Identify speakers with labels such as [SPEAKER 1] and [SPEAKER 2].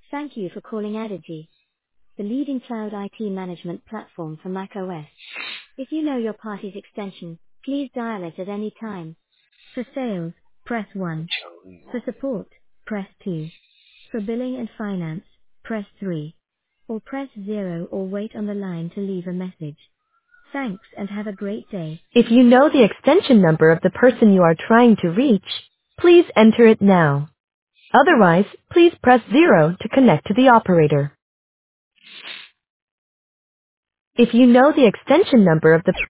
[SPEAKER 1] Thank you for calling Adigy, the leading cloud IT management platform for macOS. If you know your party's extension, please dial it at any time. For sales, press 1. For support, press 2. For billing and finance, press 3. Or press 0 or wait on the line to leave a message. Thanks and have a great day. If you know the extension number of the person you are trying to reach, please enter it now. Otherwise, please press 0 to connect to the operator. If you know the extension number of the